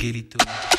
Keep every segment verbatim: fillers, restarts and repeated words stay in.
Miguelito.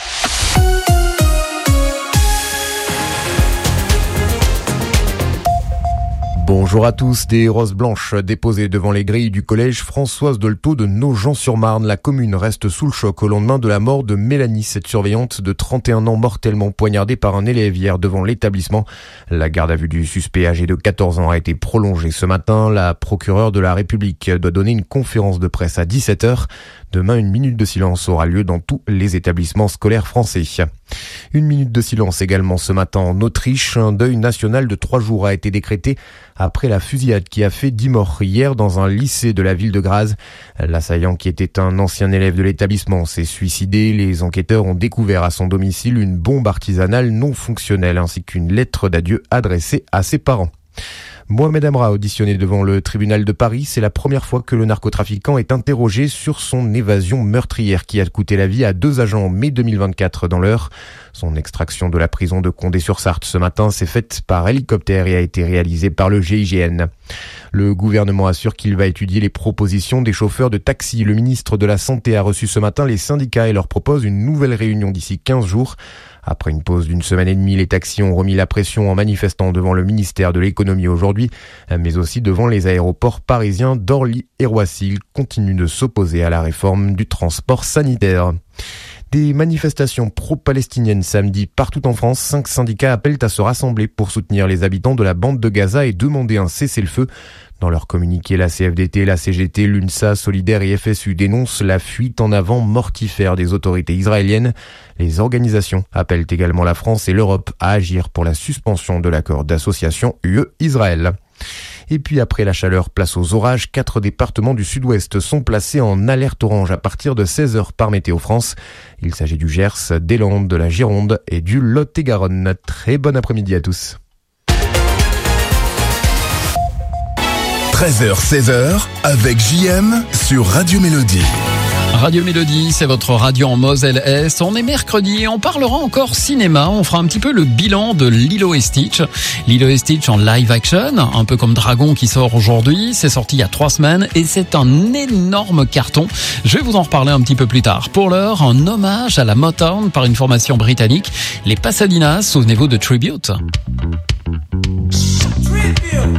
Bonjour à tous. Des roses blanches déposées devant les grilles du collège Françoise Dolto de Nogent-sur-Marne. La commune reste sous le choc au lendemain de la mort de Mélanie, cette surveillante de trente et un ans mortellement poignardée par un élève hier devant l'établissement. La garde à vue du suspect âgé de quatorze ans a été prolongée ce matin. La procureure de la République doit donner une conférence de presse à dix-sept heures. Demain, une minute de silence aura lieu dans tous les établissements scolaires français. Une minute de silence également ce matin en Autriche. Un deuil national de trois jours a été décrété après la fusillade qui a fait dix morts hier dans un lycée de la ville de Graz. L'assaillant, qui était un ancien élève de l'établissement, s'est suicidé. Les enquêteurs ont découvert à son domicile une bombe artisanale non fonctionnelle ainsi qu'une lettre d'adieu adressée à ses parents. Mohamed Amra, auditionné devant le tribunal de Paris, c'est la première fois que le narcotrafiquant est interrogé sur son évasion meurtrière qui a coûté la vie à deux agents en mai deux mille vingt-quatre dans l'Eure. Son extraction de la prison de Condé-sur-Sarthe ce matin s'est faite par hélicoptère et a été réalisée par le G I G N. Le gouvernement assure qu'il va étudier les propositions des chauffeurs de taxi. Le ministre de la Santé a reçu ce matin les syndicats et leur propose une nouvelle réunion d'ici quinze jours. Après une pause d'une semaine et demie, les taxis ont remis la pression en manifestant devant le ministère de l'économie aujourd'hui, mais aussi devant les aéroports parisiens d'Orly et Roissy. Ils continuent de s'opposer à la réforme du transport sanitaire. Des manifestations pro-palestiniennes samedi partout en France. Cinq syndicats appellent à se rassembler pour soutenir les habitants de la bande de Gaza et demander un cessez-le-feu. Dans leur communiqué, la C F D T, la C G T, l'UNSA, Solidaire et F S U dénoncent la fuite en avant mortifère des autorités israéliennes. Les organisations appellent également la France et l'Europe à agir pour la suspension de l'accord d'association U E-Israël. Et puis après la chaleur, place aux orages. Quatre départements du sud-ouest sont placés en alerte orange à partir de seize heures par Météo France. Il s'agit du Gers, des Landes, de la Gironde et du Lot-et-Garonne. Très bon après-midi à tous. treize heures seize heures avec J M sur Radio Mélodie. Radio Mélodie, c'est votre radio en Moselle-Est. On est mercredi et on parlera encore cinéma. On fera un petit peu le bilan de Lilo et Stitch. Lilo et Stitch en live action, un peu comme Dragon qui sort aujourd'hui. C'est sorti il y a trois semaines et c'est un énorme carton. Je vais vous en reparler un petit peu plus tard. Pour l'heure, un hommage à la Motown par une formation britannique, les Pasadinas. Souvenez-vous de Tribute. Tribute.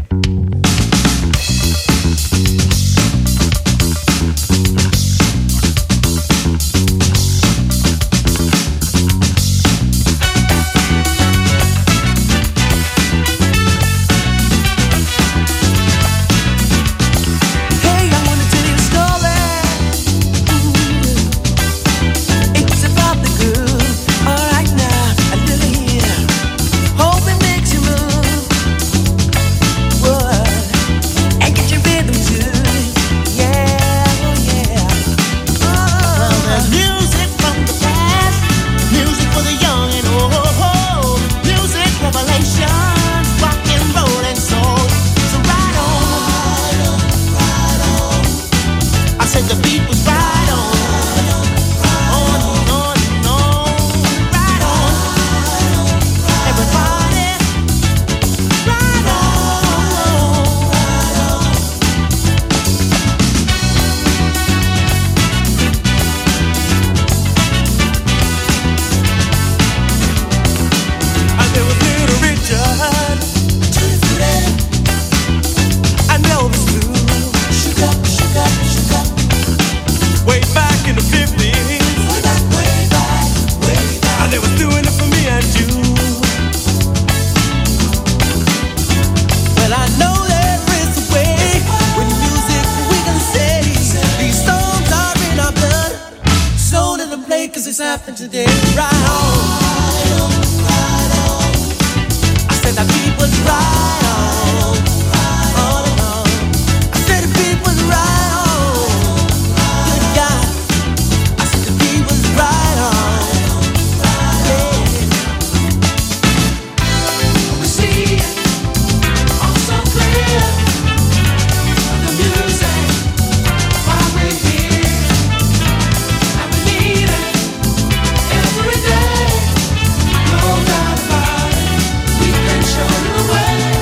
Today, right on, right on, right on. I said the beat was right on, right on, and on. I said the beat was right on, good God. I said the beat was right on, yeah. We see it all so clear, the music, why we're here, and we need it. Every day, no doubt about it, we can show you the way.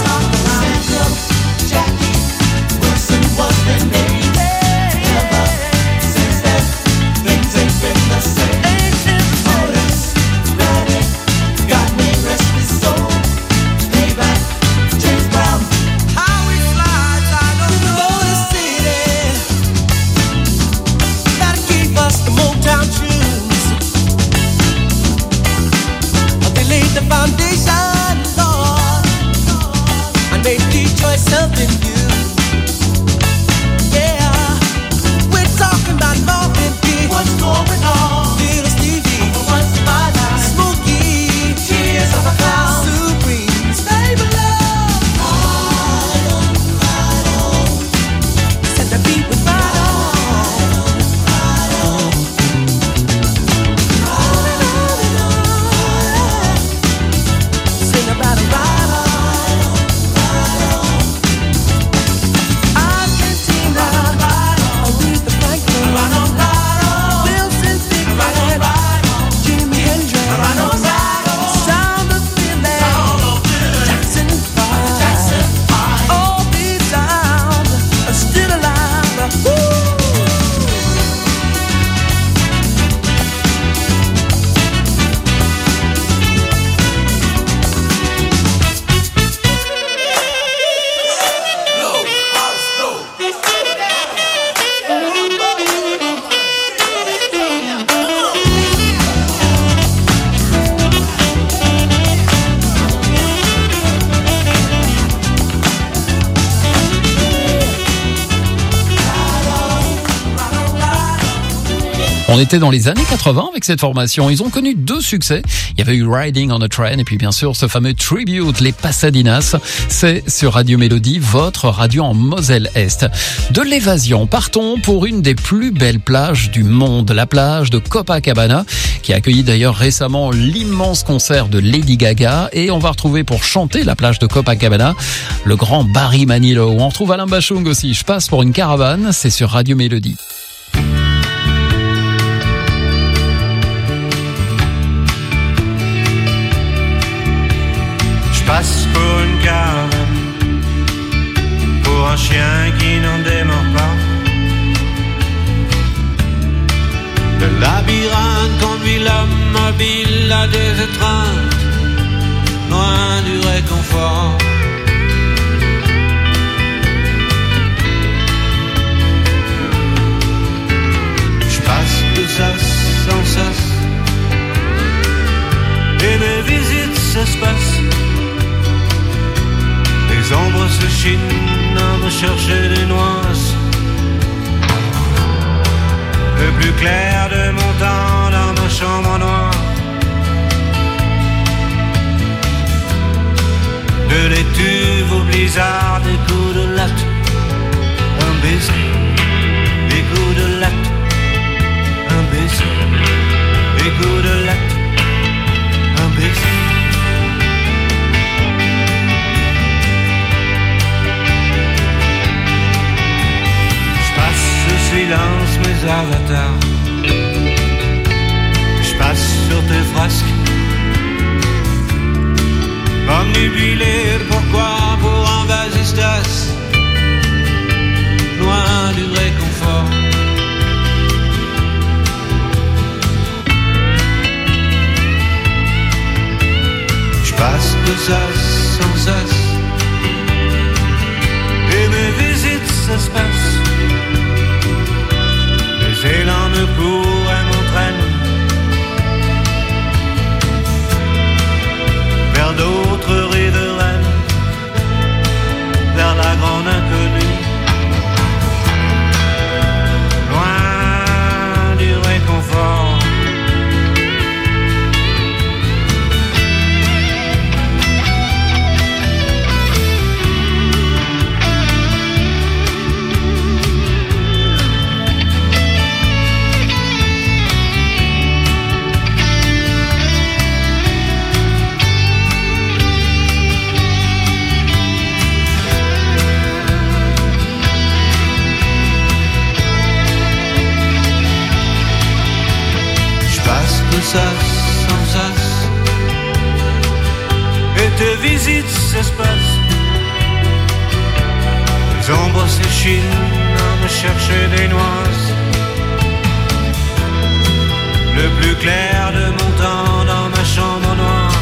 On était dans les années quatre-vingts avec cette formation. Ils ont connu deux succès. Il y avait eu Riding on a Train et puis bien sûr ce fameux Tribute, les Pasadinas. C'est sur Radio Mélodie, votre radio en Moselle-Est. De l'évasion, partons pour une des plus belles plages du monde, la plage de Copacabana, qui a accueilli d'ailleurs récemment l'immense concert de Lady Gaga. Et on va retrouver pour chanter la plage de Copacabana le grand Barry Manilow. On retrouve Alain Bachung aussi. Je passe pour une caravane, c'est sur Radio Mélodie. Passe pour une caravane, pour un chien qui n'en démord pas. Le labyrinthe conduit l'homme mobile à des étreintes, loin du réconfort. Je passe de sas en sas, et mes visites s'espacent. Les ombres se chinent à me chercher des nuances. Le plus clair de mon temps dans ma chambre noire. De l'étuve au blizzard, des coups de latte, un baiser, des coups de latte, un baiser, des coups de latte, un baiser. Silence mes avatars, je passe sur tes frasques, omnubilé, pourquoi pour un vasistas, loin du réconfort. Je passe de sas en sas, et mes visites s'espacent. Les élans me courent et m'entraînent vers d'autres riveraines, vers la grande inconnue, loin du réconfort. Sas en sas, et tes visites s'espacent. Les ombres s'échinent à me chercher des nuances. Le plus clair de mon temps dans ma chambre noire.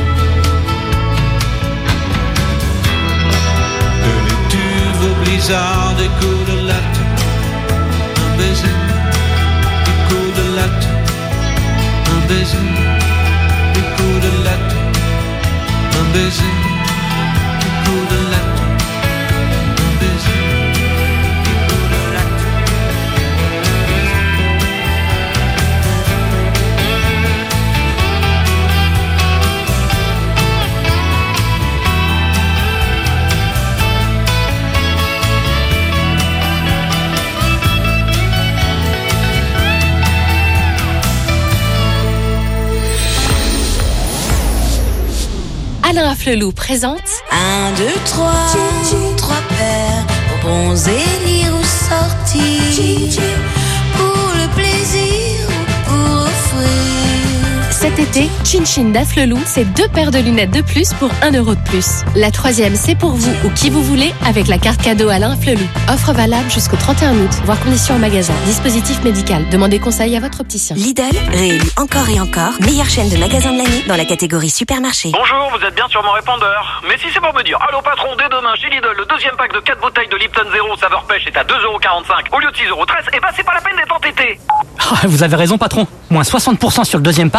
De l'étuve au blizzard, des coups de latte, un baiser, des coups de latte. Un baiser, des coups de latte, un baiser, des coups de latte, un baiser, des coups de latte. Alain Afflelou présente Un, deux, trois, trois paires pour bronzer, lire ou sortir, pour le plaisir ou pour offrir. cet été, Chin Chin d'Afflelou, c'est deux paires de lunettes de plus pour un euro de plus. La troisième, c'est pour vous ou qui vous voulez avec la carte cadeau Alain Afflelou. Offre valable jusqu'au trente et un août, voire conditions en magasin. Dispositif médical. Demandez conseil à votre opticien. Lidl, réélu encore et encore, meilleure chaîne de magasins de l'année dans la catégorie supermarché. Bonjour, vous êtes bien sur mon répondeur. Mais si c'est pour me dire, allô patron, dès demain chez Lidl, le deuxième pack de quatre bouteilles de Lipton Zéro saveur pêche est à deux euros quarante-cinq au lieu de six euros treize, et bah c'est pas la peine d'être entêté. Oh, vous avez raison patron, moins soixante pour cent sur le deuxième pack, puis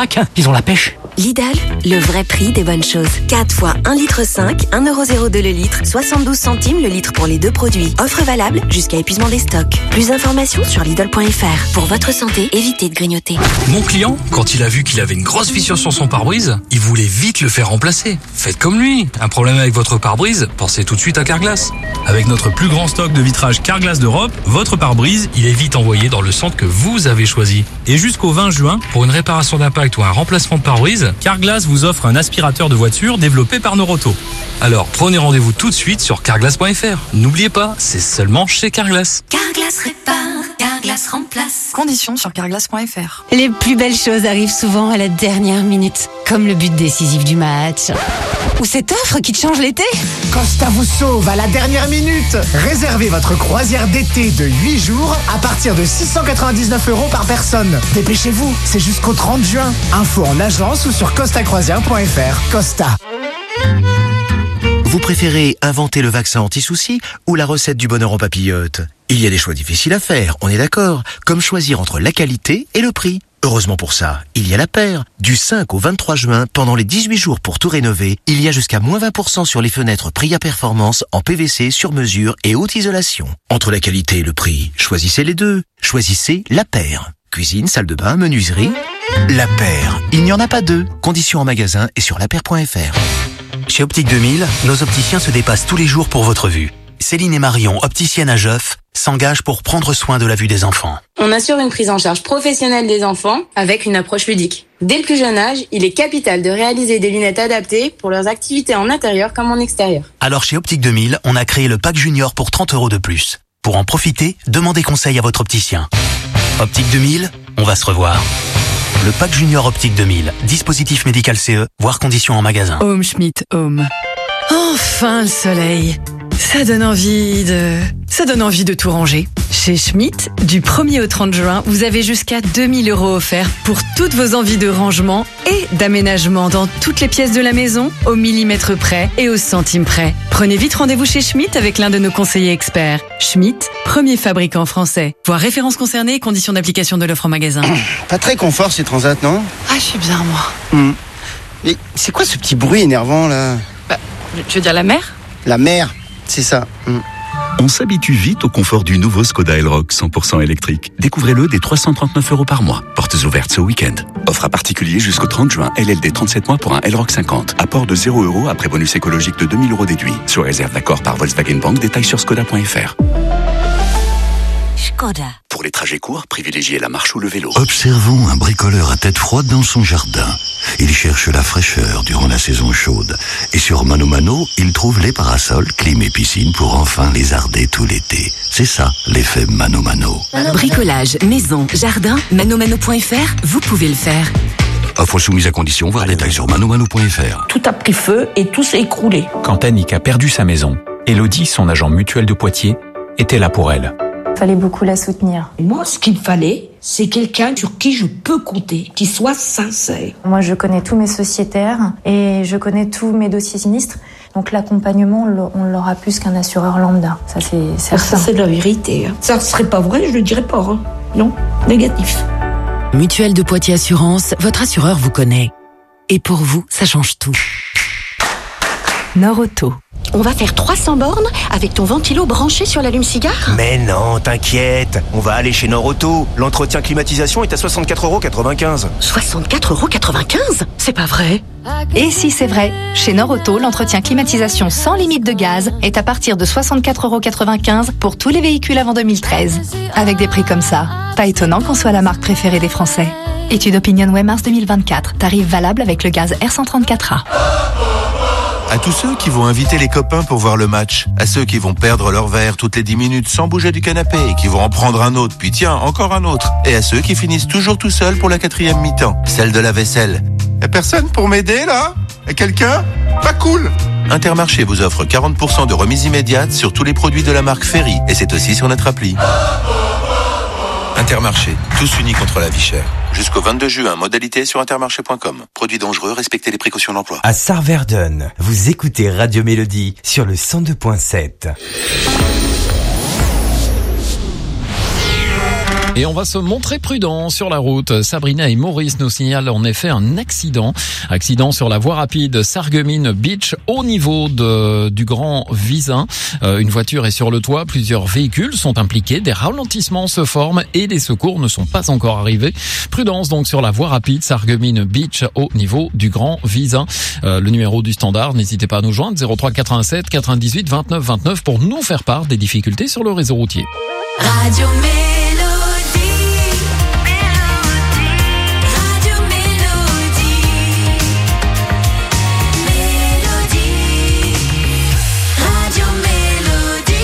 qu'ils ont la pêche. Lidl, le vrai prix des bonnes choses. quatre fois un litre cinq, un euro zéro deux le litre, soixante-douze centimes le litre pour les deux produits. Offre valable jusqu'à épuisement des stocks. Plus d'informations sur Lidl point F R. Pour votre santé, évitez de grignoter. Mon client, quand il a vu qu'il avait une grosse fissure sur son pare-brise, il voulait vite le faire remplacer. Faites comme lui. Un problème avec votre pare-brise, pensez tout de suite à Carglass. Avec notre plus grand stock de vitrage Carglass d'Europe, votre pare-brise, il est vite envoyé dans le centre que vous avez choisi. Et jusqu'au vingt juin, pour une réparation d'impact ou un remplacement de pare-brise, Carglass vous offre un aspirateur de voiture développé par Noroto. Alors prenez rendez-vous tout de suite sur carglass point F R. N'oubliez pas, c'est seulement chez Carglass. Carglass répare, Carglass remplace. Conditions sur carglass point F R. Les plus belles choses arrivent souvent à la dernière minute, comme le but décisif du match. Ou cette offre qui te change l'été. Costa vous sauve à la dernière minute. Réservez votre croisière d'été de huit jours à partir de six cent quatre-vingt-dix-neuf euros par personne. Dépêchez-vous, c'est jusqu'au trente juin. Info en agence ou sur costa croisière point F R. Costa. Vous préférez inventer le vaccin anti-soucis ou la recette du bonheur en papillote? Il y a des choix difficiles à faire, on est d'accord, comme choisir entre la qualité et le prix. Heureusement pour ça, il y a la paire. Du cinq au vingt-trois juin, pendant les dix-huit jours pour tout rénover, il y a jusqu'à moins vingt pour cent sur les fenêtres Pria Performance en P V C sur mesure et haute isolation. Entre la qualité et le prix, choisissez les deux. Choisissez la paire. Cuisine, salle de bain, menuiserie. La paire. Il n'y en a pas deux. Conditions en magasin et sur la paire point F R. Chez Optique deux mille, nos opticiens se dépassent tous les jours pour votre vue. Céline et Marion, opticiennes à Geoff, s'engagent pour prendre soin de la vue des enfants. On assure une prise en charge professionnelle des enfants avec une approche ludique. Dès le plus jeune âge, il est capital de réaliser des lunettes adaptées pour leurs activités en intérieur comme en extérieur. Alors chez Optique deux mille, on a créé le pack junior pour trente euros de plus. Pour en profiter, demandez conseil à votre opticien. Optique deux mille, on va se revoir. Le pack junior Optique deux mille, dispositif médical C E, voire conditions en magasin. Home Schmidt Home. Enfin le soleil. Ça donne envie de... Ça donne envie de tout ranger. Chez Schmidt, du premier au trente juin, vous avez jusqu'à deux mille euros offerts pour toutes vos envies de rangement et d'aménagement dans toutes les pièces de la maison, au millimètre près et au centime près. Prenez vite rendez-vous chez Schmidt avec l'un de nos conseillers experts. Schmidt, premier fabricant français. Voir références concernées et conditions d'application de l'offre en magasin. Pas très confort ces transats, non? Ah, je suis bien, moi. Hmm. Mais c'est quoi ce petit bruit énervant, là? Bah, tu veux dire la mer? La mer, c'est ça. Hmm. On s'habitue vite au confort du nouveau Skoda Elroq cent pour cent électrique. Découvrez-le dès trois cent trente-neuf euros par mois. Portes ouvertes ce week-end. Offre à particulier jusqu'au trente juin. L L D trente-sept mois pour un Elroq cinquante. Apport de zéro euros après bonus écologique de deux mille euros déduit. Sur réserve d'accord par Volkswagen Bank. Détails sur skoda point F R. Skoda. Pour les trajets courts, privilégiez la marche ou le vélo. Observons un bricoleur à tête froide dans son jardin. Il cherche la fraîcheur durant la saison chaude. Et sur Mano Mano, il trouve les parasols, clim et piscine pour enfin lézarder tout l'été. C'est ça, l'effet Mano Mano. Bricolage, maison, jardin, manomano point F R, vous pouvez le faire. Offre soumise à condition, voir les détails sur manomano point F R. Tout a pris feu et tout s'est écroulé. Quand Annick a perdu sa maison, Elodie, son agent mutuel de Poitiers, était là pour elle. Il fallait beaucoup la soutenir. Moi, ce qu'il fallait, c'est quelqu'un sur qui je peux compter, qui soit sincère. Moi, je connais tous mes sociétaires et je connais tous mes dossiers sinistres. Donc l'accompagnement, on l'aura plus qu'un assureur lambda. Ça, c'est certain. Ça, c'est de la vérité. Hein. Ça ne serait pas vrai, je le dirais pas. Hein. Non, négatif. Mutuelle de Poitiers Assurance, votre assureur vous connaît. Et pour vous, ça change tout. Noroto. On va faire trois cents bornes avec ton ventilo branché sur l'allume-cigare? Mais non, t'inquiète, on va aller chez Noroto. L'entretien climatisation est à soixante-quatre euros quatre-vingt-quinze. soixante-quatre euros quatre-vingt-quinze? C'est pas vrai. Et si c'est vrai, chez Noroto, l'entretien climatisation sans limite de gaz est à partir de soixante-quatre euros quatre-vingt-quinze pour tous les véhicules avant deux mille treize. Avec des prix comme ça, pas étonnant qu'on soit la marque préférée des Français. Étude Opinionway mars deux mille vingt-quatre. Tarif valable avec le gaz R cent trente-quatre A. À tous ceux qui vont inviter les copains pour voir le match, à ceux qui vont perdre leur verre toutes les dix minutes sans bouger du canapé et qui vont en prendre un autre, puis tiens, encore un autre, et à ceux qui finissent toujours tout seuls pour la quatrième mi-temps, celle de la vaisselle. Y'a personne pour m'aider là? Y'a quelqu'un? Pas cool! Intermarché vous offre quarante pour cent de remise immédiate sur tous les produits de la marque Ferry, et c'est aussi sur notre appli. Intermarché, tous unis contre la vie chère. Jusqu'au vingt-deux juin, modalité sur intermarché point com. Produits dangereux, respectez les précautions d'emploi. À Sarverdun, vous écoutez Radio Mélodie sur le cent deux point sept. Et on va se montrer prudent sur la route. Sabrina et Maurice nous signalent en effet un accident. Accident sur la voie rapide Sarreguemines Beach au niveau de, du Grand Visin. Euh, une voiture est sur le toit, plusieurs véhicules sont impliqués, des ralentissements se forment et les secours ne sont pas encore arrivés. Prudence donc sur la voie rapide Sarreguemines Beach au niveau du Grand Visin. Euh, le numéro du standard, n'hésitez pas à nous joindre zéro trois quatre-vingt-sept quatre-vingt-dix-huit vingt-neuf vingt-neuf pour nous faire part des difficultés sur le réseau routier. Radio Mélodie, Radio Mélodie, Mélodie, Radio Mélodie.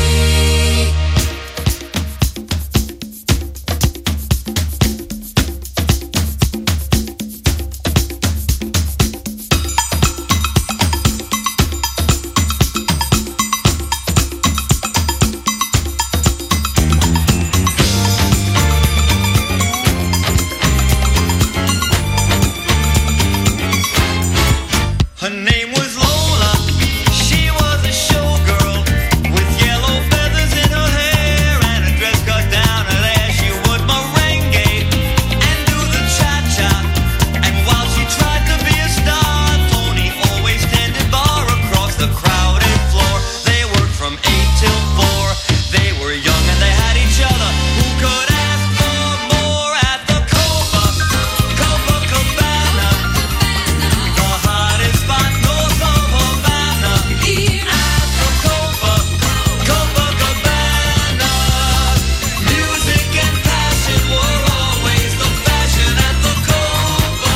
Her name was Lola, she was a showgirl with yellow feathers in her hair and a dress cut down her there. She would merengue and do the cha-cha, and while she tried to be a star, Tony always tended bar across the crowded floor. They worked from eight till four, they were young and they had each other. Who could ask for more at the Copa, Copacabana, the hottest spot north of Havana. At the Copa, Copacabana, music and passion were always the fashion at the Copa.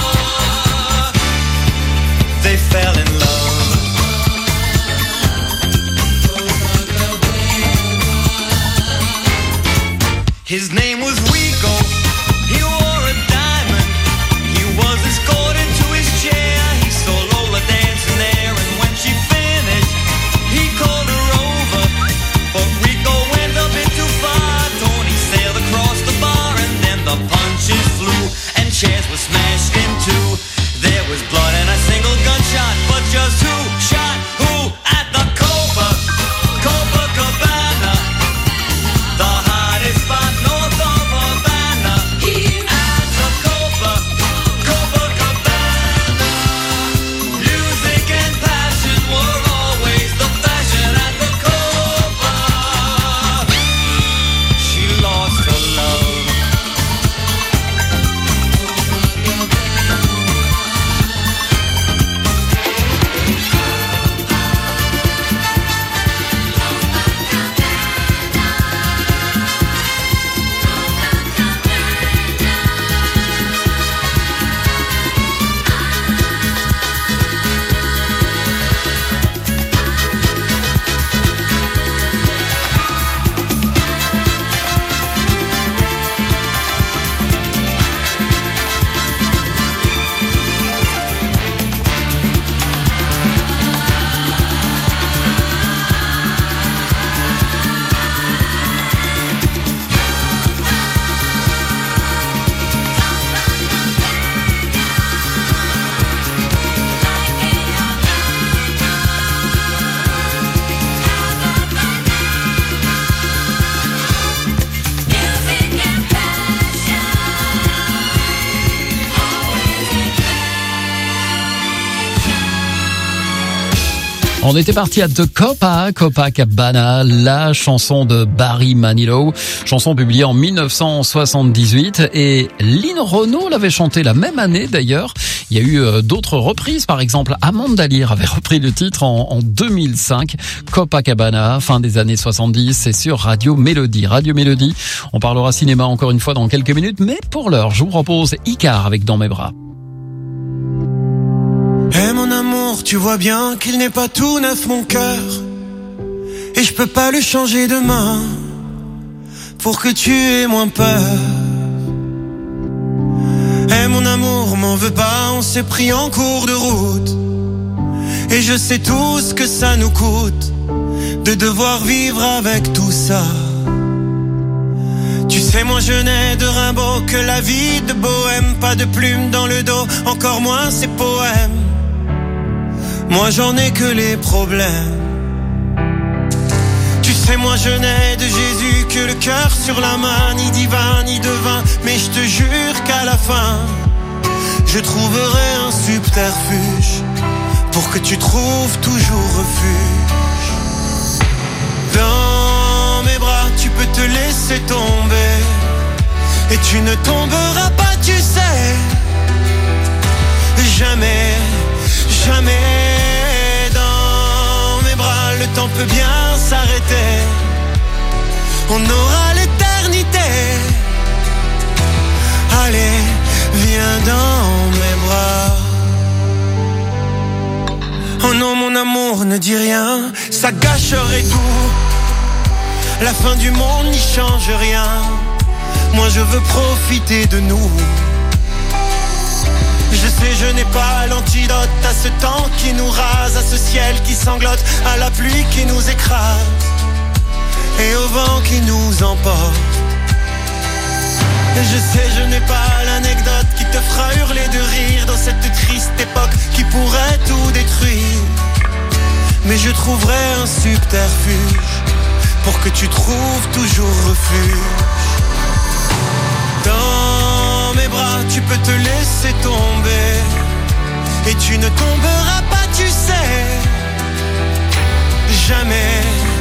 They fell in love. His name was Rico, he wore a diamond. He was escorted to his chair, he saw Lola dancing there, and when she finished, he called her over. But Rico went a bit too far, Tony sailed across the bar, and then the punches flew, and chairs were smashed in two. There was blood and a single gunshot, but just who shot who at the Copa, Copacabana, the hottest spot north of Havana. At the Copa, Copacabana, music and passion were always the fashion at the Copa. She lost her love. On était parti à The Copa, Copacabana, la chanson de Barry Manilow, chanson publiée en mille neuf cent soixante-dix-huit, et Lynn Renaud l'avait chantée la même année d'ailleurs. Il y a eu euh, d'autres reprises, par exemple Amanda Lear avait repris le titre en, en deux mille cinq, Copacabana, fin des années soixante-dix, c'est sur Radio Mélodie. Radio Mélodie, on parlera cinéma encore une fois dans quelques minutes, mais pour l'heure, je vous propose Icar avec Dans mes bras. Eh mon amour, tu vois bien qu'il n'est pas tout neuf mon cœur, et je peux pas le changer demain pour que tu aies moins peur. Eh mon amour, m'en veux pas, on s'est pris en cours de route, et je sais tout ce que ça nous coûte de devoir vivre avec tout ça. Tu sais, moi je n'ai de Rimbaud que la vie de bohème, pas de plume dans le dos, encore moins ces poèmes. Moi j'en ai que les problèmes. Tu sais, moi je n'ai de Jésus que le cœur sur la main, ni divin ni devin, mais je te jure qu'à la fin, je trouverai un subterfuge pour que tu trouves toujours refuge. Dans mes bras, tu peux te laisser tomber et tu ne tomberas pas, tu sais. Jamais, jamais dans mes bras, le temps peut bien s'arrêter. On aura l'éternité. Allez, viens dans mes bras. Oh non, mon amour, ne dis rien, ça gâcherait tout. La fin du monde n'y change rien. Moi je veux profiter de nous. Je sais, je n'ai pas l'antidote à ce temps qui nous rase, à ce ciel qui sanglote, à la pluie qui nous écrase et au vent qui nous emporte. Je sais, je n'ai pas l'anecdote qui te fera hurler de rire dans cette triste époque qui pourrait tout détruire. Mais je trouverai un subterfuge pour que tu trouves toujours refuge. Dans mes bras, tu peux te laisser tomber et tu ne tomberas pas, tu sais. Jamais,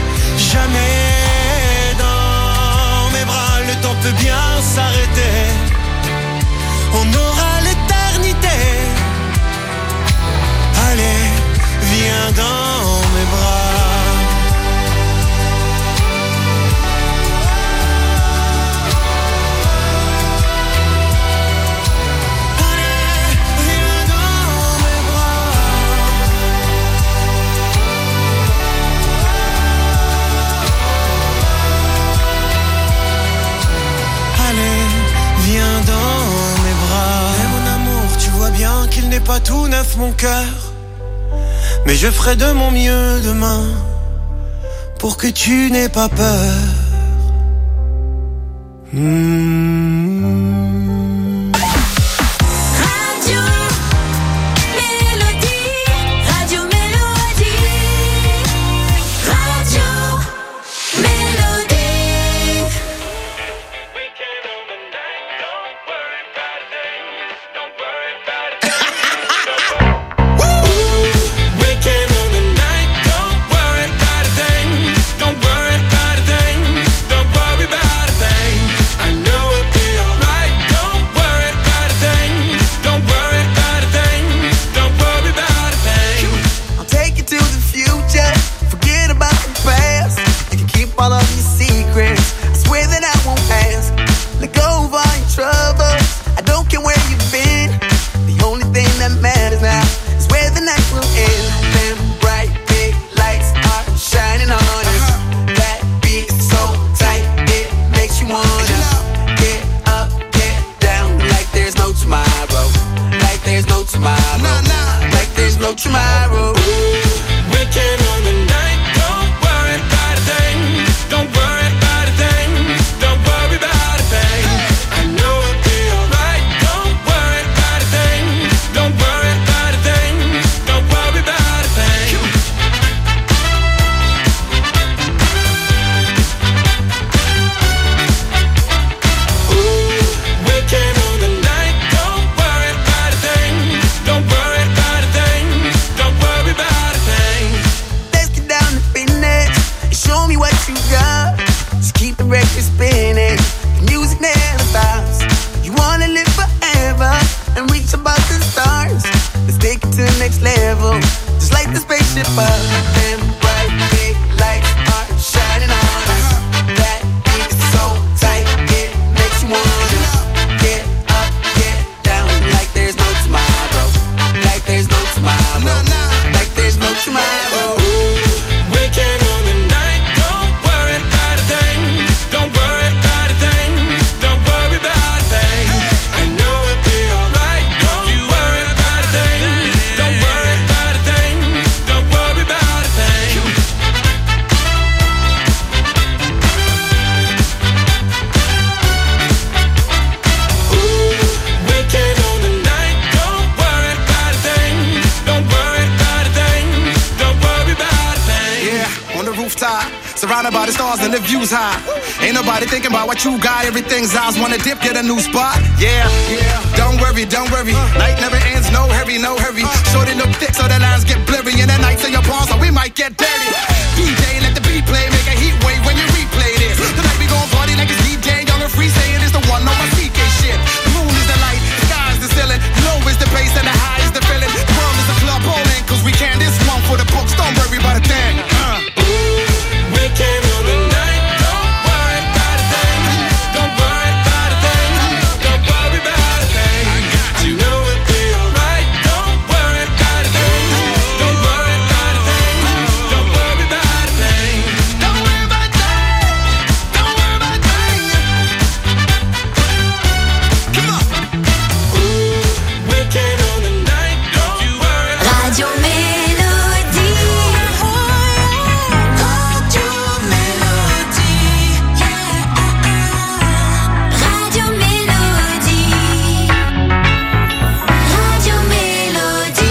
jamais dans mes bras, le temps peut bien s'arrêter. On aura l'éternité. Allez, viens dans mes bras. Viens dans mes bras. Et mon amour, tu vois bien qu'il n'est pas tout neuf mon cœur, mais je ferai de mon mieux demain pour que tu n'aies pas peur. Mmh. blinded by the stars and the views high. Ain't nobody thinking about what you got. Everything's ours. Wanna dip, get a new spot. Yeah, yeah. Don't worry, don't worry. Night never ends. No hurry, no hurry. Shorty look thick, so the lines get blurry. And the nights in your palms, so we might get dirty. D J, let the beat play. Make a heat wave when you replay this. Tonight we gon' party like it's D J. Young and free, saying it's the one on my C K shit. The moon is the light, the sky is the ceiling. Low is the bass and the high is the feeling. The world is a club bowling, cause we can. This one for the books. Don't worry about a thing. Uh. We came on the night. Don't worry about a thing. Don't worry about a thing. Don't worry about a thing. You know it'll be alright. Don't worry about a thing. Don't worry about a thing. Don't worry about a thing. Don't worry about a thing. Don't worry about a thing. Come on. Ooh, we came on the night. Don't you worry. Radio Mélodie. Radio Mélodie. Radio Mélodie. Radio Mélodie.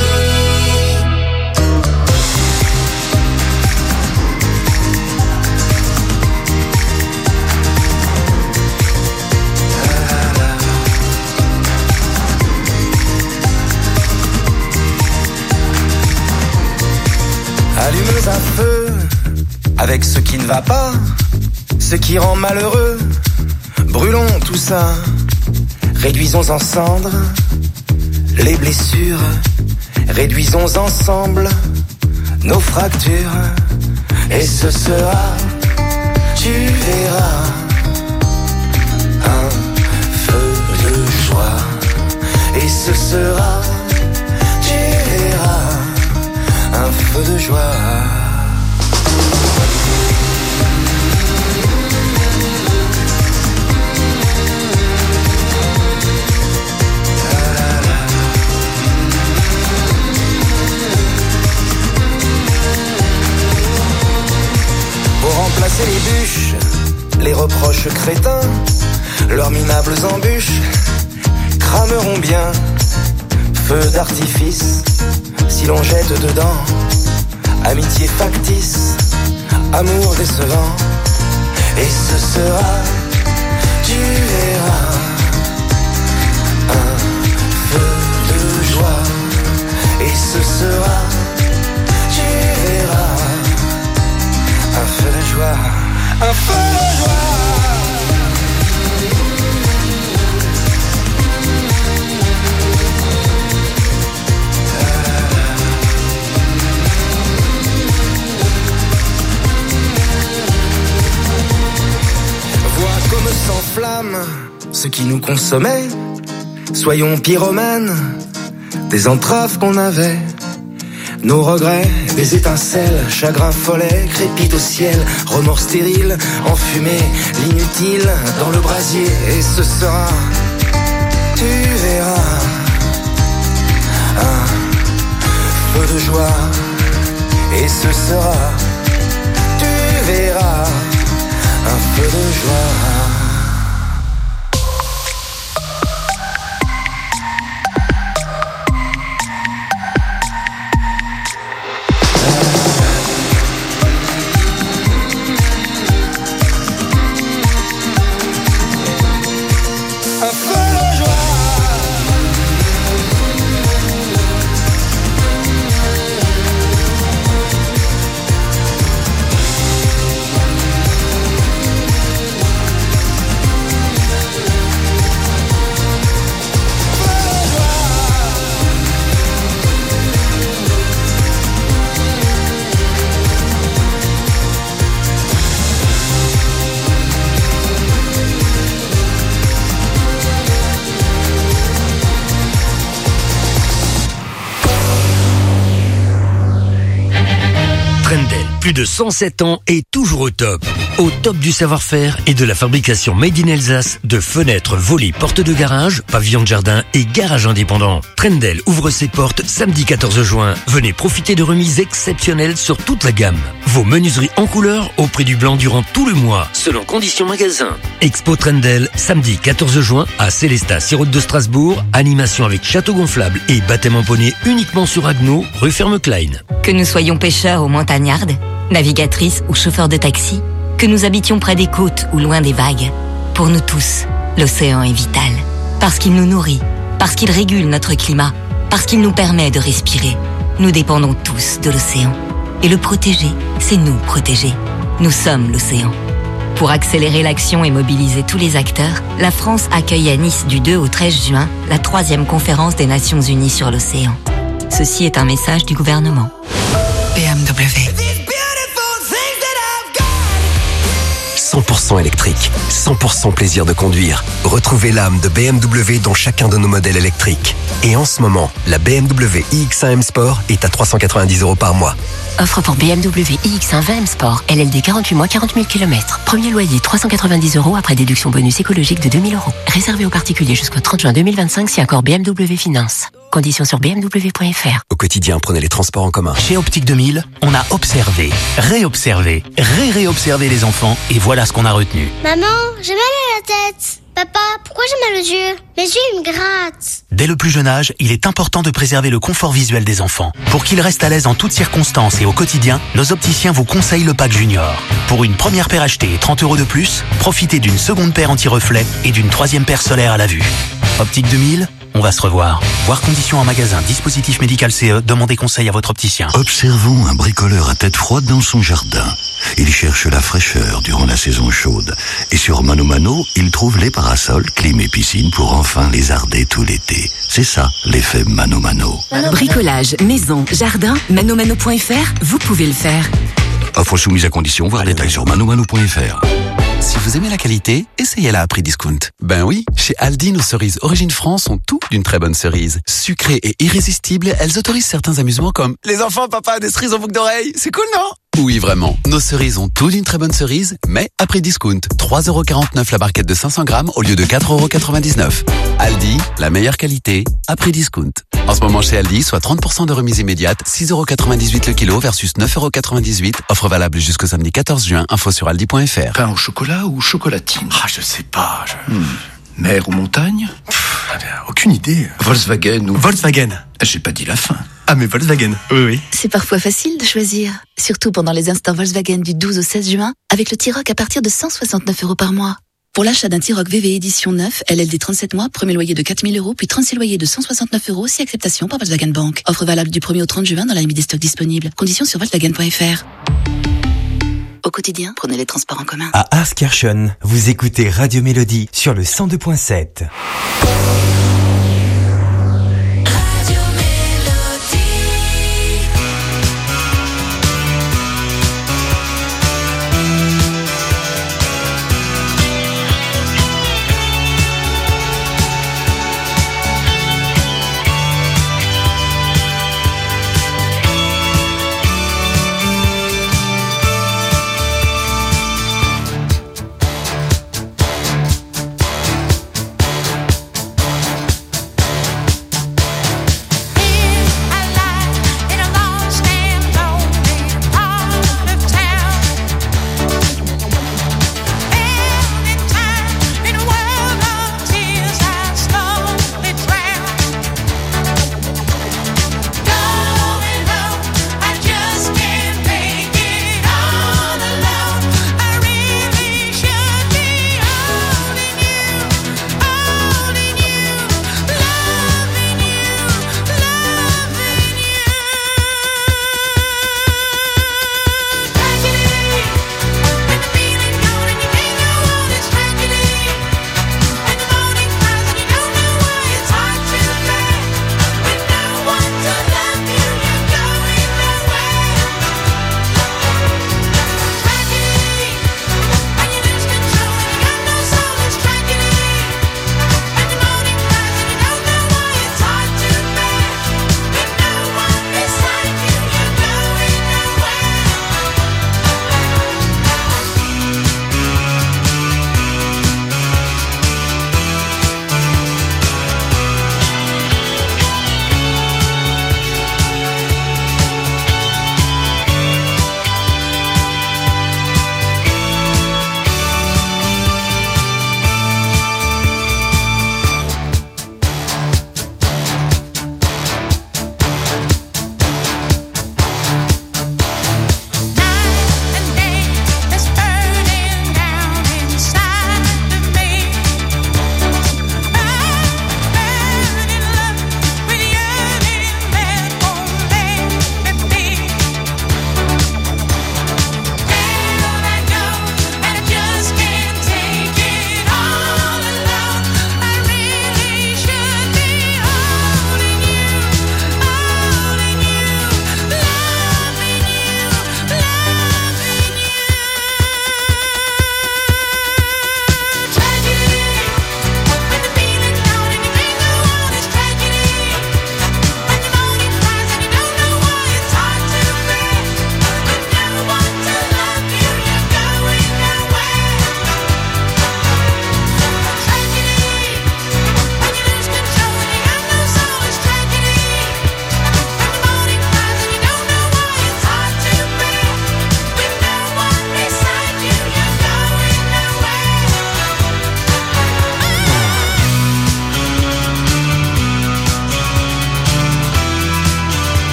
Allumez un feu avec ce qui ne va pas, ce qui rend malheureux. Brûlons tout ça, réduisons en cendres les blessures, réduisons ensemble nos fractures. Et ce sera, tu verras, un feu de joie. Et ce sera, tu verras, un feu de joie. Pour remplacer les bûches, les reproches crétins, leurs minables embûches crameront bien. Feu d'artifice, si l'on jette dedans, amitié factice, amour décevant. Et ce sera, tu verras, un feu de joie. Et ce sera, tu verras, un feu de joie, un feu de joie. Comme s'enflamme ce qui nous consommait. Soyons pyromanes des entraves qu'on avait. Nos regrets, des étincelles, chagrin follet, crépite au ciel, remords stériles, enfumé, l'inutile dans le brasier. Et ce sera, tu verras, un feu de joie. Et ce sera, tu verras, un feu de joie. Plus de cent sept ans et toujours au top. Au top du savoir-faire et de la fabrication made in Alsace de fenêtres, volets, portes de garage, pavillons de jardin et garage indépendant. Trendel ouvre ses portes samedi quatorze juin. Venez profiter de remises exceptionnelles sur toute la gamme. Vos menuiseries en couleur au prix du blanc durant tout le mois, selon conditions magasin. Expo Trendel, samedi quatorze juin à Célestat, six route de Strasbourg. Animation avec château gonflable et baptême en poney uniquement sur Agneau, rue Ferme-Klein. Que nous soyons pêcheurs ou montagnardes, navigatrices ou chauffeurs de taxi, Que nous habitions près des côtes ou loin des vagues, pour nous tous, l'océan est vital. Parce qu'il nous nourrit, parce qu'il régule notre climat, parce qu'il nous permet de respirer. Nous dépendons tous de l'océan. Et le protéger, c'est nous protéger. Nous sommes l'océan. Pour accélérer l'action et mobiliser tous les acteurs, la France accueille à Nice du deux au treize juin la troisième conférence des Nations Unies sur l'océan. Ceci est un message du gouvernement. B M W. cent pour cent électrique, cent pour cent plaisir de conduire. Retrouvez l'âme de B M W dans chacun de nos modèles électriques. Et en ce moment, la B M W i X un M Sport est à trois cent quatre-vingt-dix euros par mois. Offre pour B M W i X un vingt M Sport, L L D quarante-huit mois, quarante mille kilomètres. Premier loyer trois cent quatre-vingt-dix euros après déduction bonus écologique de deux mille euros. Réservé aux particuliers jusqu'au trente juin deux mille vingt-cinq si accord B M W Finance. Conditions sur b m w point f r. Au quotidien, prenez les transports en commun. Chez Optique deux mille, on a observé, réobservé, ré-réobservé les enfants et voilà ce qu'on a retenu. Maman, j'ai mal à la tête. Papa, pourquoi j'ai mal aux yeux? Mes yeux, ils me grattent. Dès le plus jeune âge, il est important de préserver le confort visuel des enfants. Pour qu'ils restent à l'aise en toutes circonstances et au quotidien, nos opticiens vous conseillent le pack Junior. Pour une première paire achetée et trente euros de plus, profitez d'une seconde paire anti-reflet et d'une troisième paire solaire à la vue. Optique deux mille, on va se revoir. Voir conditions en magasin, dispositif médical C E, demandez conseil à votre opticien. Observons un bricoleur à tête froide dans son jardin. Il cherche la fraîcheur durant la saison chaude. Et sur Mano Mano, il trouve les parasols, clim et piscine pour enfin lézarder tout l'été. C'est ça, l'effet Mano Mano. Bricolage, maison, jardin, manomano point f r, vous pouvez le faire. Offre soumise à condition, voir les détails sur manomano point f r. Si vous aimez la qualité, essayez-la à prix discount. Ben oui, chez Aldi, nos cerises Origine France ont tout d'une très bonne cerise. Sucrées et irrésistibles, elles autorisent certains amusements comme les enfants, papa, des cerises en boucle d'oreille. C'est cool, non? Oui, vraiment. Nos cerises ont tout d'une très bonne cerise, mais à prix discount. trois euros quarante-neuf la barquette de cinq cents grammes au lieu de quatre euros quatre-vingt-dix-neuf. Aldi, la meilleure qualité, à prix discount. En ce moment chez Aldi, soit trente pour cent de remise immédiate, six euros quatre-vingt-dix-huit le kilo versus neuf euros quatre-vingt-dix-huit. Offre valable jusqu'au samedi quatorze juin. Info sur aldi point f r. Pain au chocolat ou chocolatine? Ah, je sais pas. Je... Hmm. Mer ou montagne? Pff, aucune idée. Volkswagen ou... Volkswagen. J'ai pas dit la fin. Ah, mais Volkswagen. Oui, oui. C'est parfois facile de choisir. Surtout pendant les instants Volkswagen du douze au seize juin, avec le T-Roc à partir de cent soixante-neuf euros par mois. Pour l'achat d'un T-Roc V V édition neuf, L L D trente-sept mois, premier loyer de quatre mille euros, puis trente-six loyers de cent soixante-neuf euros, si acceptation par Volkswagen Bank. Offre valable du premier au trente juin dans la limite des stocks disponibles. Conditions sur volkswagen point f r. Au quotidien, prenez les transports en commun. À Arskirchen, vous écoutez Radio Mélodie sur le cent deux point sept.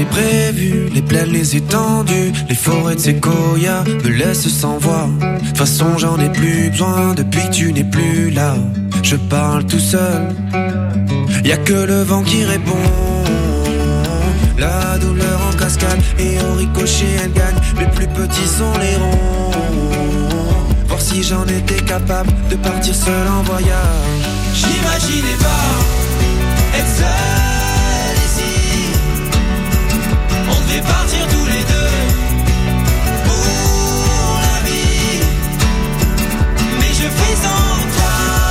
j'ai prévu, les plaines, les étendues, les forêts de séquoia me laissent sans voix. De toute façon j'en ai plus besoin depuis que tu n'es plus là. Je parle tout seul, y'a que le vent qui répond. La douleur en cascade et au ricochet elle gagne. Les plus petits sont les ronds. Voir si j'en étais capable de partir seul en voyage. J'imaginais pas être seul ici. On devait partir tous les deux pour la vie. Mais je fais sans toi.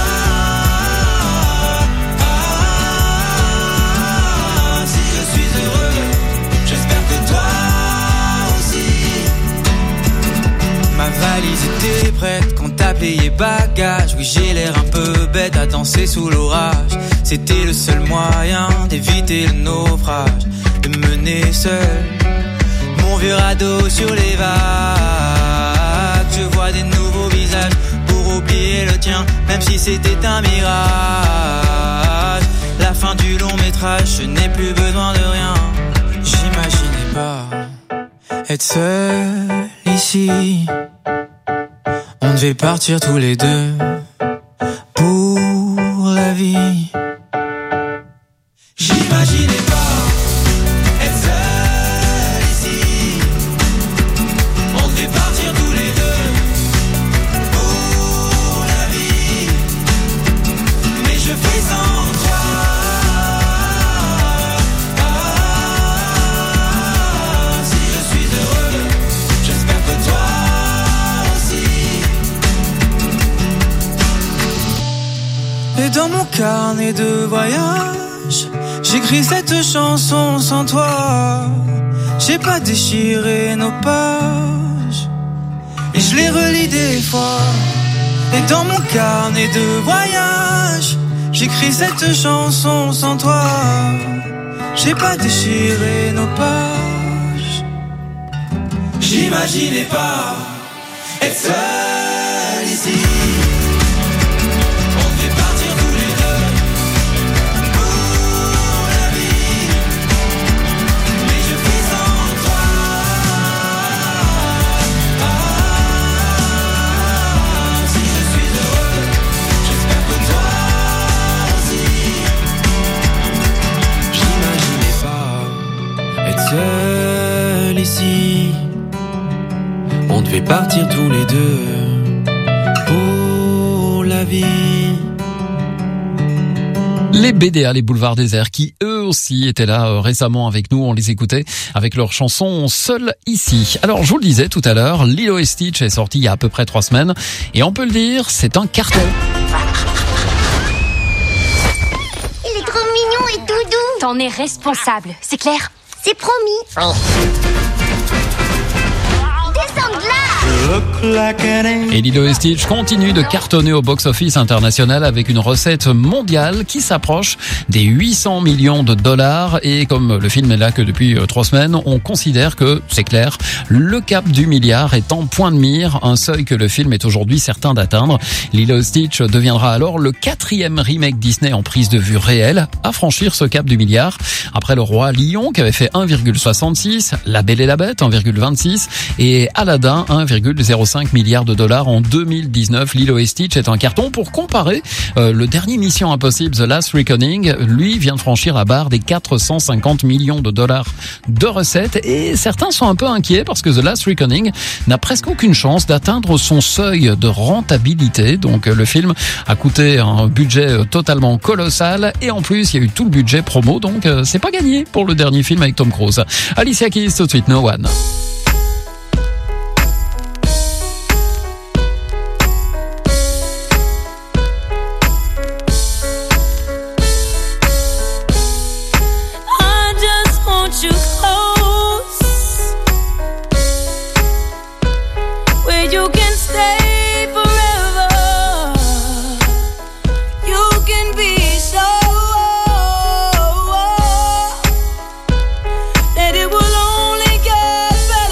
Ah, si je suis heureux, j'espère que toi aussi. Ma valise était prête quand t'as payé bagage. Oui, j'ai l'air un peu bête à danser sous l'orage. C'était le seul moyen d'éviter le naufrage, de mener seul mon vieux radeau sur les vagues. Je vois des nouveaux visages pour oublier le tien, même si c'était un mirage. La fin du long métrage, je n'ai plus besoin de rien. J'imaginais pas être seul ici. On devait partir tous les deux pour la vie. J'imaginais pas être seul ici. On devait partir tous les deux pour la vie. Mais je fais sans toi. Ah, si je suis heureux, j'espère que toi aussi. Et dans mon carnet de voyage, j'écris cette chanson sans toi. J'ai pas déchiré nos pages et je les relis des fois. Et dans mon carnet de voyage, j'écris cette chanson sans toi. J'ai pas déchiré nos pages. J'imaginais pas être seul ici. Seul ici, on devait partir tous les deux pour la vie. Les B D A, les Boulevards Déserts, qui eux aussi étaient là euh, récemment avec nous, on les écoutait avec leur chanson Seul ici. Alors je vous le disais tout à l'heure, Lilo et Stitch est sorti il y a à peu près trois semaines et on peut le dire, c'est un carton. Il est trop mignon et doudou. T'en es responsable, c'est clair? C'est promis. Descends de là. Et Lilo et Stitch continue de cartonner au box-office international avec une recette mondiale qui s'approche des huit cents millions de dollars. Et comme le film est là que depuis trois semaines, on considère que, c'est clair, le cap du milliard est en point de mire, un seuil que le film est aujourd'hui certain d'atteindre. Lilo et Stitch deviendra alors le quatrième remake Disney en prise de vue réelle à franchir ce cap du milliard. Après Le Roi Lion qui avait fait un virgule soixante-six, La Belle et la Bête un virgule vingt-six et Aladdin un virgule zéro cinq milliard de dollars en deux mille dix-neuf. Lilo et Stitch est un carton. Pour comparer, euh, le dernier Mission Impossible, The Last Reckoning, lui vient de franchir la barre des quatre cent cinquante millions de dollars de recettes et certains sont un peu inquiets parce que The Last Reckoning n'a presque aucune chance d'atteindre son seuil de rentabilité. Donc le film a coûté un budget totalement colossal et en plus il y a eu tout le budget promo, donc euh, c'est pas gagné pour le dernier film avec Tom Cruise. Alicia Keys tout de suite, No One. That it will only get better.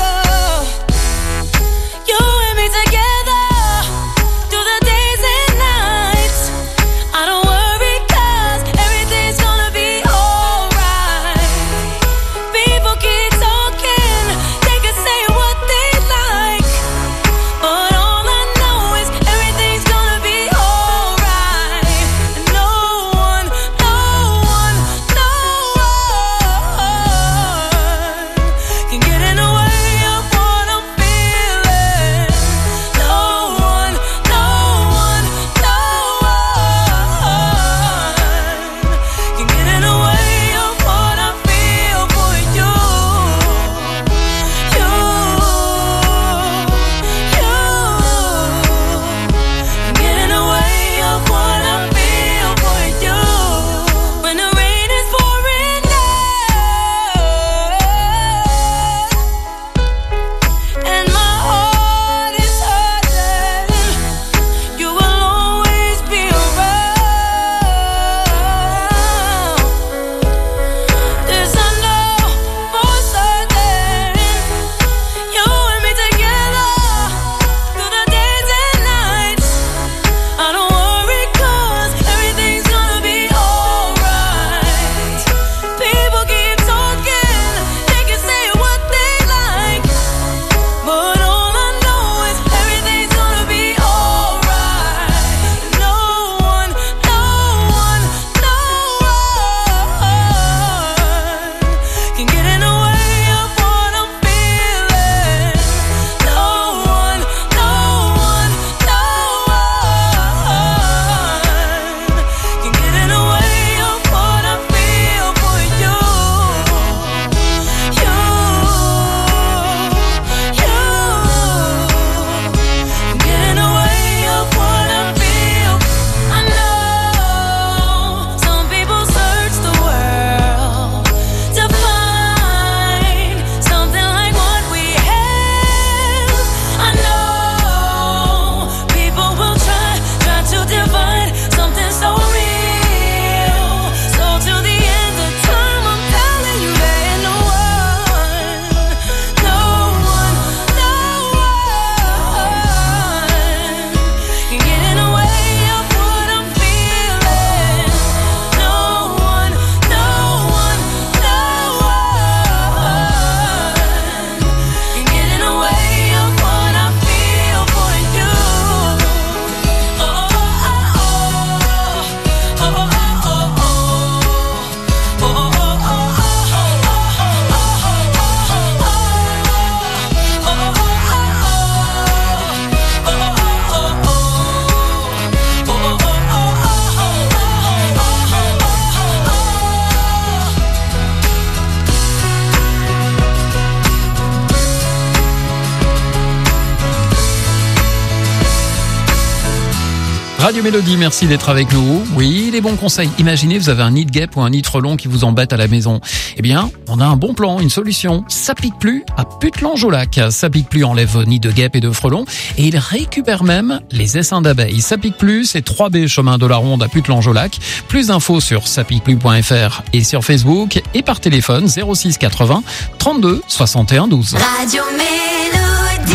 Radio Mélodie, merci d'être avec nous. Oui, les bons conseils. Imaginez, vous avez un nid de guêpe ou un nid de frelon qui vous embête à la maison. Eh bien, on a un bon plan, une solution. Ça pique plus à Putelange-au-Lac. Ça pique plus enlève nid de guêpe et de frelon et il récupère même les essaims d'abeilles. Ça pique plus, c'est trois B chemin de la Ronde à Putelange-au-Lac. Plus d'infos sur ça pique plus point f r et sur Facebook et par téléphone zéro six quatre-vingts trente-deux soixante et un douze. Radio Mélodie.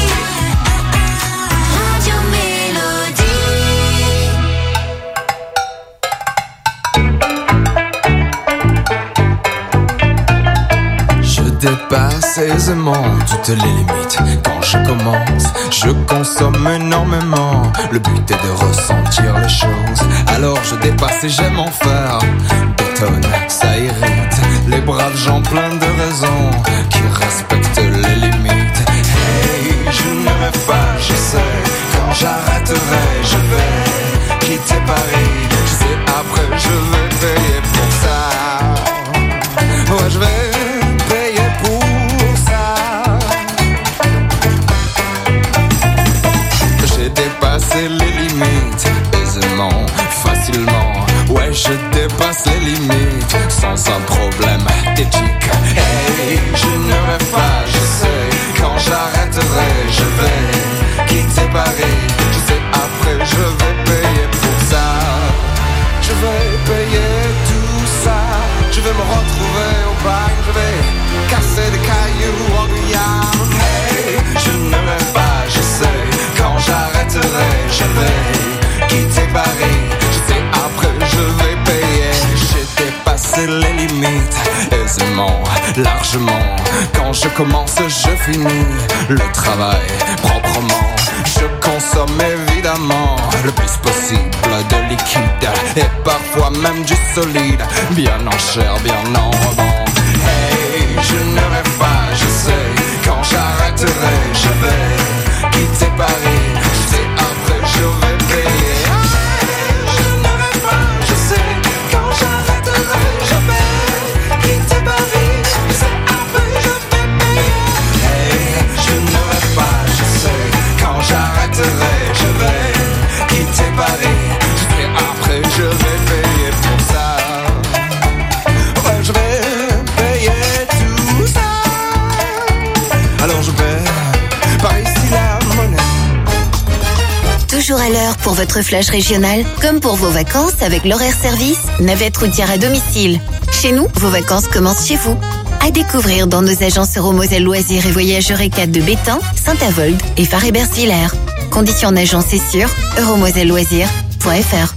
Radio Mélodie. Je dépasse aisément toutes les limites. Quand je commence, je consomme énormément. Le but est de ressentir les choses. Alors je dépasse et j'aime en faire. Bétonne, ça irrite les braves gens pleins de raisons qui respectent les limites. Hey, je ne rêve pas, je sais. Quand j'arrêterai, je vais quitter Paris. Je sais après je vais payer pour ça. Ouais, je vais payer pour ça. J'ai dépassé les limites aisément, facilement. Ouais, je dépasse les limites sans un problème d'éthique. Hey, je ne rêve pas, je sais. Quand j'arrêterai, je vais quitter Paris. Je sais après, je vais payer pour ça. Je vais payer tout ça. Je vais me retrouver au bagne. Je vais casser des cailloux en Guyane. Hey, je ne rêve pas, je sais. Quand j'arrêterai, je vais quitter Paris. Je sais après, je vais payer. J'ai dépassé les limites aisément, largement. Quand je commence, je finis le travail proprement. Je consomme évidemment le plus possible de liquide et parfois même du solide, bien en chair, bien en rebond. Hey, je ne rêve pas, je sais. Quand j'arrêterai, je vais quitter Paris. Je sais après, je vais payer. Je ne rêve pas, je sais. Quand j'arrêterai, je vais quitter Paris. Je sais après, je vais payer. Hey, je ne rêve pas, je sais. Quand j'arrêterai, je vais quitter Paris. Je sais après, je vais payer pour ça. Ouais, je vais payer tout ça. Alors je vais par ici la monnaie. Toujours à l'heure pour votre flash régional, comme pour vos vacances avec l'horaire service, navette routière à domicile. Chez nous, vos vacances commencent chez vous. À découvrir dans nos agences Euromoselle Loisirs et Voyageurs E quatre de Bétain, Saint-Avold et Faré-Bersvillers. Conditions en agence et sur euromoselle loisirs point f r.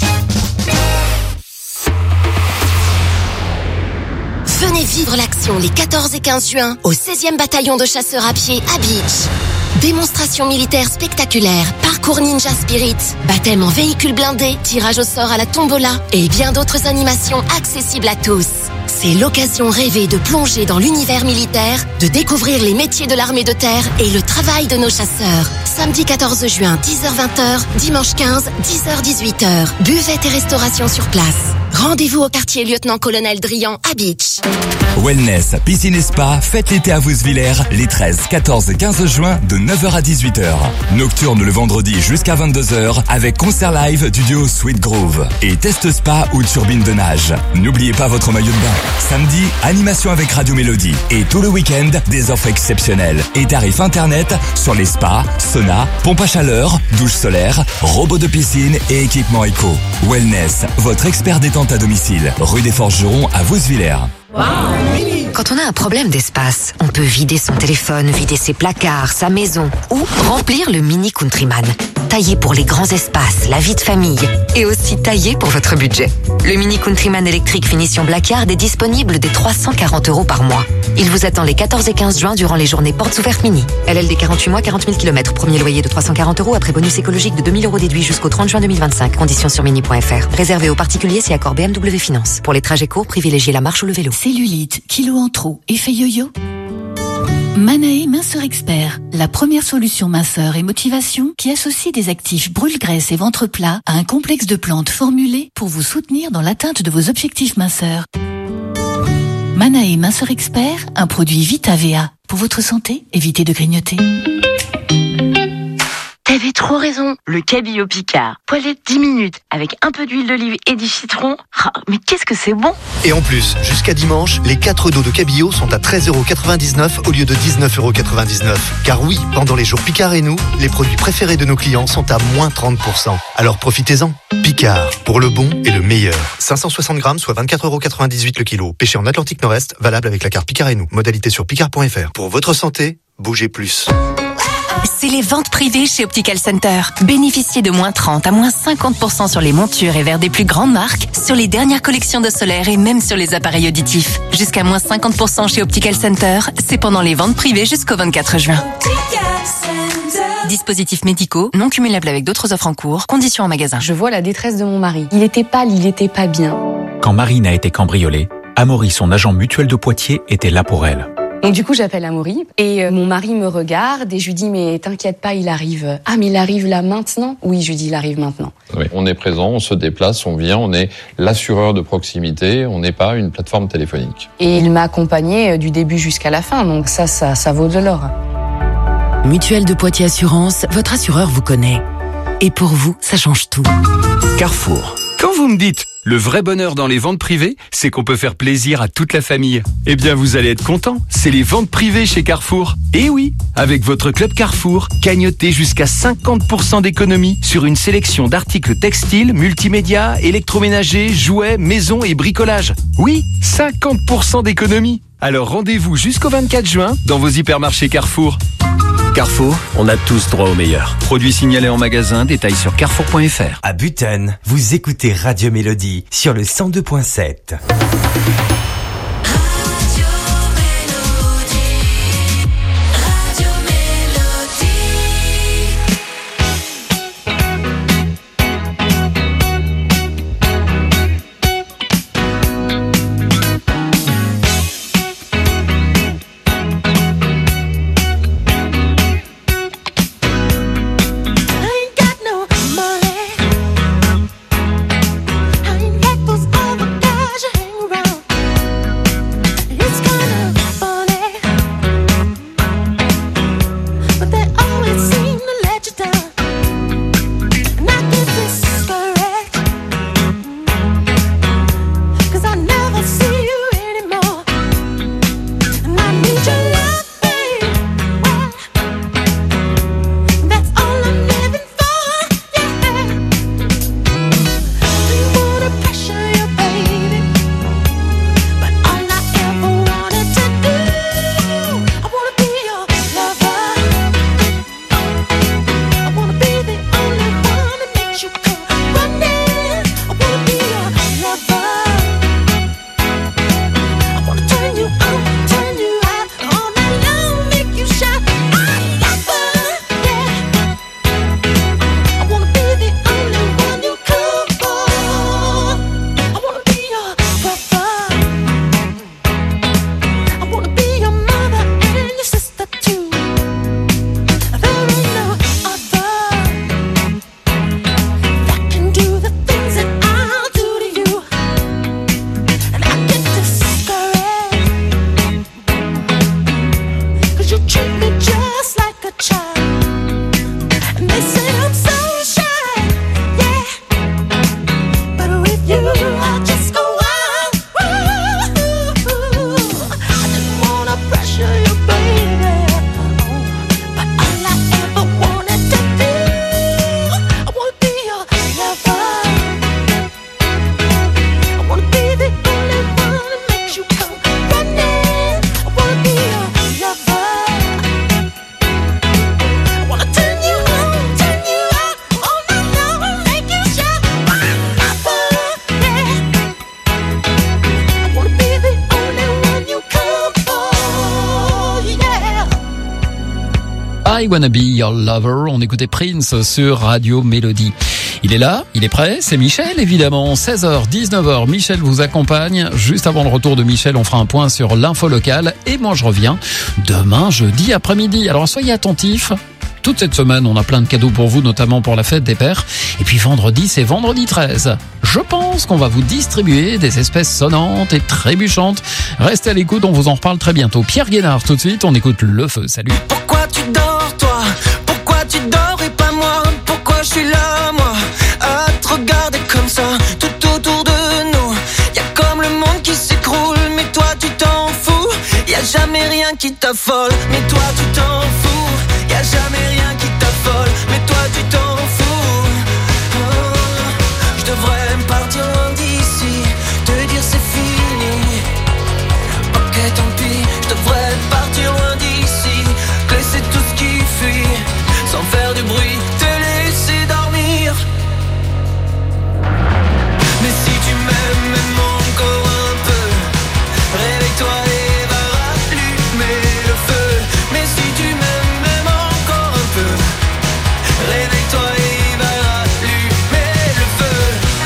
Venez vivre l'action les quatorze et quinze juin au seizième bataillon de chasseurs à pied à Beach. Démonstration militaire spectaculaire, parcours Ninja Spirit, baptême en véhicule blindé, tirage au sort à la tombola et bien d'autres animations accessibles à tous. C'est l'occasion rêvée de plonger dans l'univers militaire, de découvrir les métiers de l'armée de terre et le travail de nos chasseurs. Samedi quatorze juin, dix heures vingt, dimanche quinze, dix heures dix-huit heures. Buvette et restauration sur place. Rendez-vous au quartier Lieutenant-Colonel Drian à Beach. Wellness, piscine et spa, faites l'été à Vousvillers les treize, quatorze et quinze juin de neuf heures à dix-huit heures. Nocturne le vendredi jusqu'à vingt-deux heures avec concert live du duo Sweet Groove et test spa ou turbine de nage. N'oubliez pas votre maillot de bain. Samedi, animation avec Radio Mélodie et tout le week-end, des offres exceptionnelles et tarifs internet sur les spas, sauna, pompe à chaleur, douche solaire, robots de piscine et équipements éco. Wellness, votre expert détente à domicile, rue des Forgerons à Vousvillers. Quand on a un problème d'espace, on peut vider son téléphone, vider ses placards, sa maison ou remplir le Mini Countryman. Taillé pour les grands espaces, la vie de famille et aussi taillé pour votre budget. Le Mini Countryman électrique finition Blackard est disponible dès trois cent quarante euros par mois. Il vous attend les quatorze et quinze juin durant les journées portes ouvertes Mini. L L D quarante-huit mois, quarante mille kilomètres. Premier loyer de trois cent quarante euros après bonus écologique de deux mille euros déduit jusqu'au trente juin deux mille vingt-cinq. Conditions sur mini point f r. Réservé aux particuliers si accord B M W Finance. Pour les trajets courts, privilégiez la marche ou le vélo. Cellulite, kilos en trop, effet yo-yo. Manae Minceur Expert, la première solution minceur et motivation qui associe des actifs brûle-graisse et ventre plat à un complexe de plantes formulées pour vous soutenir dans l'atteinte de vos objectifs minceurs. Manae Minceur Expert, un produit Vita V A. Pour votre santé, évitez de grignoter. T'avais trop raison. Le cabillaud Picard. Poêlé dix minutes avec un peu d'huile d'olive et du citron. Ah, mais qu'est-ce que c'est bon. Et en plus, jusqu'à dimanche, les quatre dos de cabillaud sont à treize euros quatre-vingt-dix-neuf au lieu de dix-neuf euros quatre-vingt-dix-neuf. Car oui, pendant les jours Picard et nous, les produits préférés de nos clients sont à moins trente pour cent. Alors profitez-en. Picard, pour le bon et le meilleur. cinq cent soixante grammes, soit vingt-quatre euros quatre-vingt-dix-huit le kilo. Pêché en Atlantique Nord-Est, valable avec la carte Picard et nous. Modalité sur picard point f r. Pour votre santé, bougez plus. C'est les ventes privées chez Optical Center. Bénéficiez de moins trente à moins cinquante pour cent sur les montures et verres des plus grandes marques, sur les dernières collections de solaire et même sur les appareils auditifs. Jusqu'à moins cinquante pour cent chez Optical Center, c'est pendant les ventes privées jusqu'au vingt-quatre juin. Dispositifs médicaux, non cumulables avec d'autres offres en cours, conditions en magasin. Je vois la détresse de mon mari. Il était pâle, il était pas bien. Quand Marine a été cambriolée, Amaury, son agent mutuel de Poitiers, était là pour elle. Donc du coup j'appelle Amaury et euh, mon mari me regarde et je lui dis mais t'inquiète pas, il arrive. Ah mais il arrive là maintenant? Oui, je lui dis il arrive maintenant. Oui, on est présent, on se déplace, on vient, on est l'assureur de proximité, on n'est pas une plateforme téléphonique. Et il m'a accompagné du début jusqu'à la fin, donc ça, ça, ça vaut de l'or. Mutuelle de Poitiers Assurance, votre assureur vous connaît. Et pour vous, ça change tout. Carrefour. Quand vous me dites le vrai bonheur dans les ventes privées, c'est qu'on peut faire plaisir à toute la famille. Eh bien, vous allez être content. C'est les ventes privées chez Carrefour. Et oui, avec votre club Carrefour, cagnotez jusqu'à cinquante pour cent d'économie sur une sélection d'articles textiles, multimédia, électroménagers, jouets, maison et bricolage. Oui, cinquante pour cent d'économie. Alors rendez-vous jusqu'au vingt-quatre juin dans vos hypermarchés Carrefour. Carrefour, on a tous droit au meilleur. Produits signalés en magasin, détails sur carrefour point f r. À Button, vous écoutez Radio Mélodie sur le cent deux point sept. I Wanna Be Your Lover, on écoutait Prince sur Radio Mélodie. Il est là, il est prêt, c'est Michel évidemment, seize heures, dix-neuf heures, Michel vous accompagne. Juste avant le retour de Michel, on fera un point sur l'info locale et moi je reviens demain jeudi après-midi. Alors soyez attentifs. Toute cette semaine, on a plein de cadeaux pour vous, notamment pour la fête des pères. Et puis vendredi, c'est vendredi treize. Je pense qu'on va vous distribuer des espèces sonnantes et trébuchantes. Restez à l'écoute, on vous en reparle très bientôt. Pierre Guénard, tout de suite, on écoute Le Feu. Salut. Pourquoi tu dors, toi? Pourquoi tu dors et pas moi? suis là, moi, à te regarder comme ça, tout autour de nous. Y a comme le monde qui s'écroule, mais toi tu t'en fous. Y a jamais rien qui t'affole, mais toi tu t'en fous. Y a jamais rien qui t'affole, mais toi tu t'en fous. Oh, je devrais partir loin d'ici, te dire c'est fini. Ok tant pis, je devrais partir loin d'ici, laisser tout ce qui fuit, sans faire du bruit, te laisser dormir. Mais si tu m'aimes, même encore un peu, réveille-toi et va rallumer le feu. Mais si tu m'aimes, même encore un peu, réveille-toi et va rallumer le feu.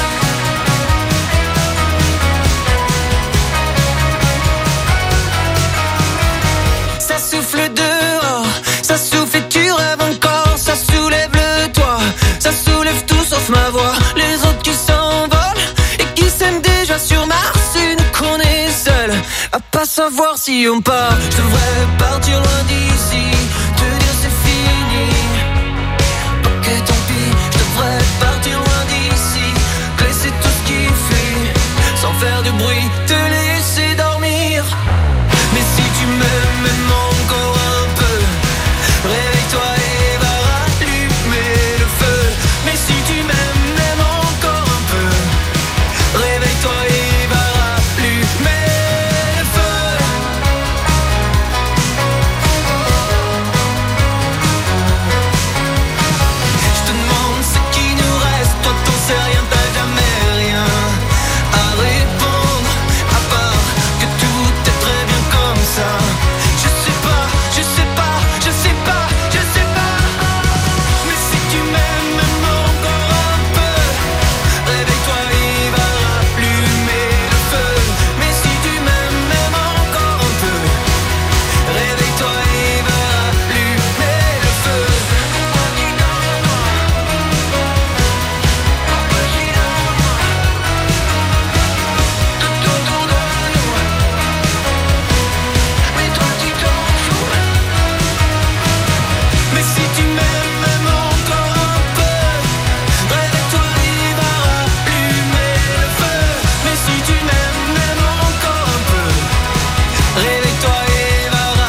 Ça souffle dehors, ça souffle et tu rêves encore. Ça soulève le toit, ça soulève tout sauf ma voix. Les autres qui s'envolent et qui s'aiment déjà sur Mars, et nous qu'on est seuls à pas savoir si on part. Je devrais partir loin d'ici,